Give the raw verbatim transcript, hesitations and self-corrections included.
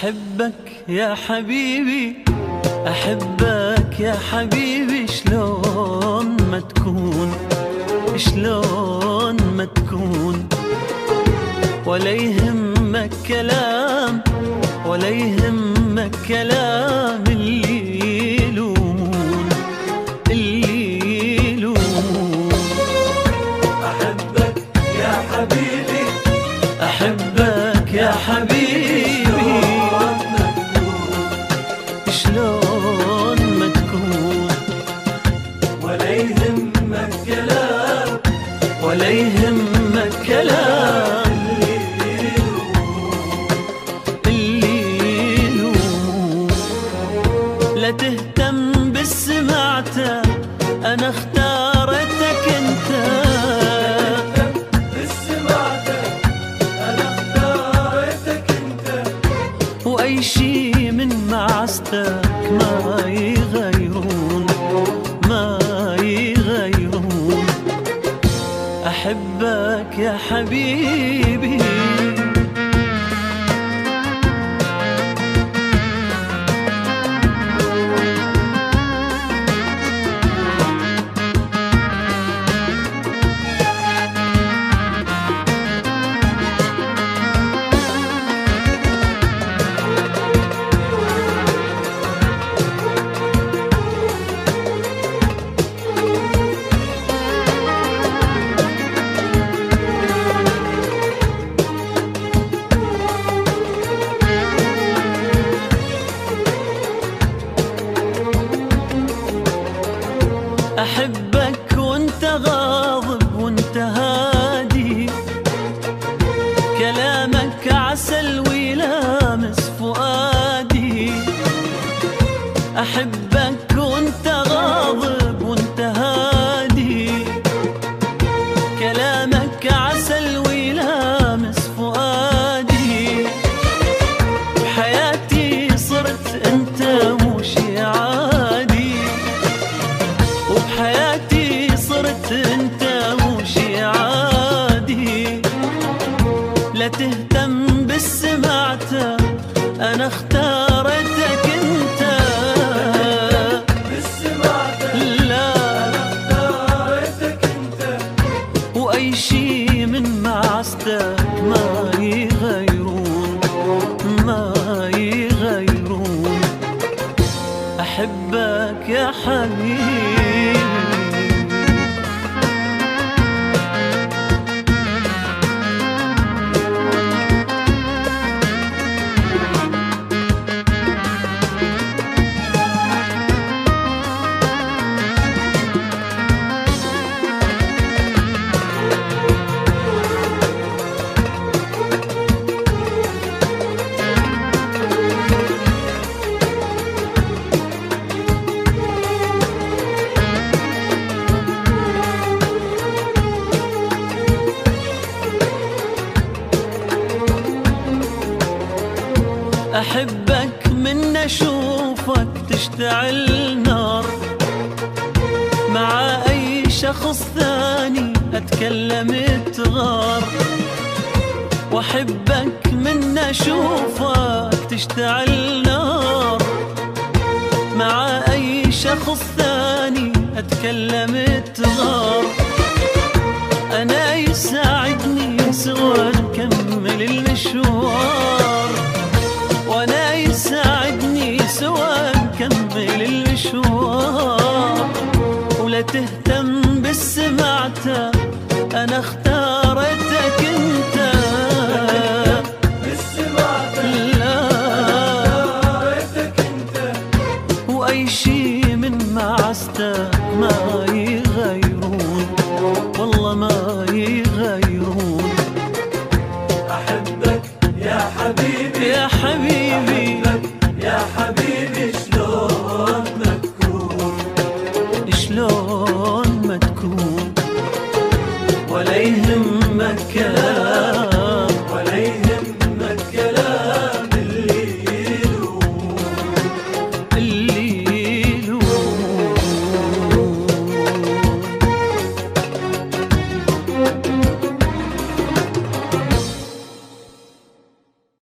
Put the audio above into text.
أحبك يا حبيبي، أحبك يا حبيبي، شلون ما تكون، شلون ما تكون، ولا يهمك كلام، ولا يهمك كلام اللي يلومون، اللي يلومون. أحبك يا حبيبي، أحبك يا حبيبي، شلون ما تكون، ولا يهمك كلام، ولا يهمك كلام اللي يلومون. لا تهتم بالسمعته، أنا اختارتك أنت، بالسمعته أنا اختارتك أنت، وأي شي من معزتك ما يغيرون، ما يغيرون. أحبك يا حبيبي. أحبك وانت غاضب وانت هادي، كلامك عسل ويلامس فؤادي. أحبك وانت غاضب وانت هادي، كلامك عسل ويلامس فؤادي. بحياتي صرت انت مو شي عادي، وبحياتي صرت انت مو شي عادي. لا تهتم بالسمعته، انا اختارتك انت، بالسمعته لا أنا اختارتك أنت، واي شي من معزتك ما يغيرون، ما يغيرون. أحبك يا حبيبي. أحبك من أشوفك تشتعل نار، مع أي شخص ثاني أتكلم تغار. وأحبك من أشوفك تشتعل نار، مع أي شخص ثاني أتكلم تغار. أنا يساعدني سوى نكمل المشوار، وانا يساعدني سوى نكمل المشوار. ولا تهتم بالسمعته، انا اختار